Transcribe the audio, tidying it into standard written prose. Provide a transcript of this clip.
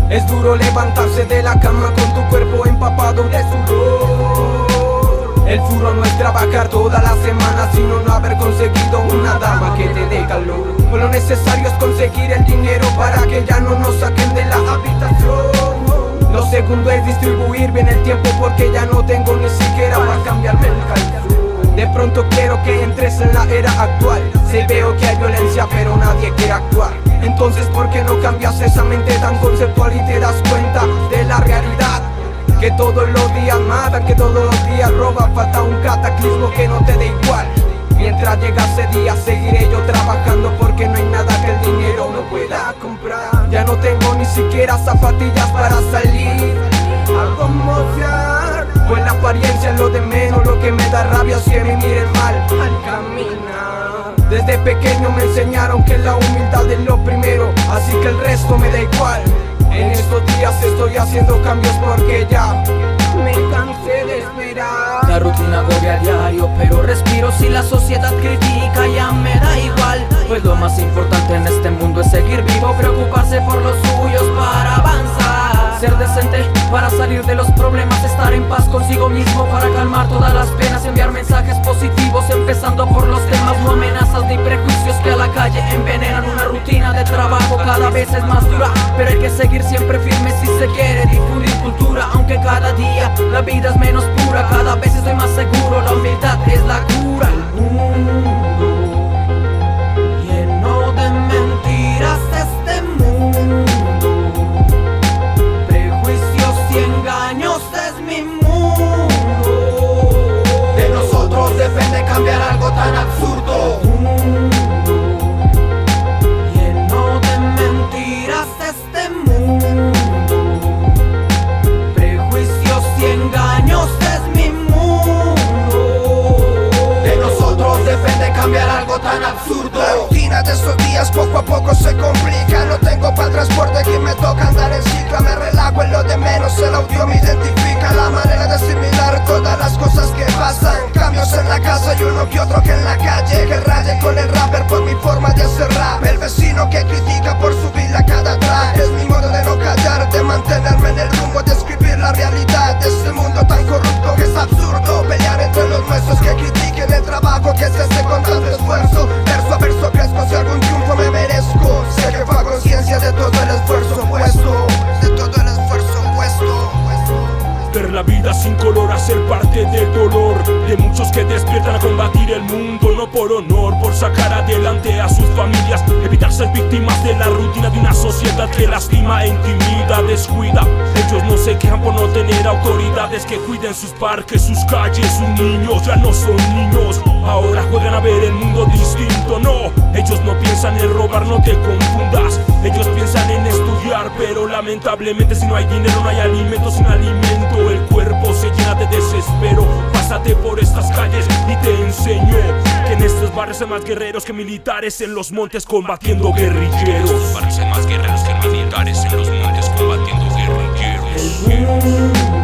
Es duro levantarse de la cama con tu cuerpo empapado de sudor. El furor no es trabajar toda la semana, sino no haber conseguido una dama que te dé calor. Pues lo necesario es conseguir el dinero para que ya no nos saquen de la habitación. Lo segundo es distribuir bien el tiempo, porque ya no tengo ni siquiera para cambiarme el calzón. De pronto quiero que entres en la era actual. Sí, veo que hay violencia pero nadie quiere actuar. Entonces ¿por qué no cambias esa mente tan conceptual y te das cuenta de la realidad? Que todos los días matan, que todos los días roban. Falta un cataclismo que no te dé igual. Mientras llega ese día seguiré yo trabajando, porque no hay nada que el dinero no pueda comprar. Ya no tengo ni siquiera zapatillas para salir a conmocionar. Pues la apariencia es lo de menos, lo que me da rabia es que me miren mal al caminar. Desde pequeño me enseñaron que la humildad es lo primero, así que el resto me da igual. En estos días estoy haciendo cambios porque ya me cansé de esperar. La rutina agobia a diario, pero respiro si la sociedad critica, ya me da igual. Pues lo más importante en este mundo es seguir vivo, preocuparse por los suyos para avanzar. Ser decente para salir de los problemas, estar en paz consigo mismo para calmar todas las penas. Enviar mensajes positivos empezando por los temas, no amenazas ni prejuicios que a la calle envenenan. Una rutina de trabajo cada vez es más dura, pero hay que seguir siempre firme si se quiere difundir cultura. Aunque cada día la vida es menos pura, cada vez estoy más seguro, la humildad es la cura. El mundo lleno de mentiras, este mundo, prejuicios y engaños es mi mundo. De nosotros depende cambiar algo tan absurdo. Lleno de mentiras este mundo, prejuicios y engaños es mi mundo. De nosotros depende cambiar algo tan absurdo. La rutina de estos días poco a poco se complica. No tengo para el transporte que me toca andar en cicla. Me relajo en lo de menos, el audio me identifica. La manera de asimilar todas las cosas que pasan. Cambios en la casa y uno que otro que en la calle. Que raye con el rapper por mi forma de hacer rap. El vecino que critica por subir a cada track. Es mi modo de no callar, de mantenerme en el rumbo, de escribir la realidad de este mundo tan corrupto que es absurdo. Pelear entre los nuestros que critiquen el trabajo que se hace con tanto esfuerzo. Verso a verso crezco, si algún triunfo me merezco. Sé que fue a conciencia de todo el esfuerzo puesto, de todo el esfuerzo puesto. Ver la vida sin color, hacer parte del dolor de muchos que despiertan a combatir el mundo, no por honor, por sacar adelante a sus familias, evitar ser víctimas de la rutina de una sociedad que lastima, intimida, descuida. Ellos no se quejan por no tener autoridades que cuiden sus parques, sus calles, sus niños. Ya no son niños, ahora juegan a ver el mundo distinto. No, ellos no piensan en robar, no te confundas. Ellos piensan en estudiar, pero lamentablemente si no hay dinero no hay alimento. Sin alimento el cuerpo se llena de desespero. Pásate por estas calles y te enseño que en estos barrios hay más guerreros que militares en los montes combatiendo guerrilleros. En estos barrios hay más guerreros que militares en los montes combatiendo guerrilleros.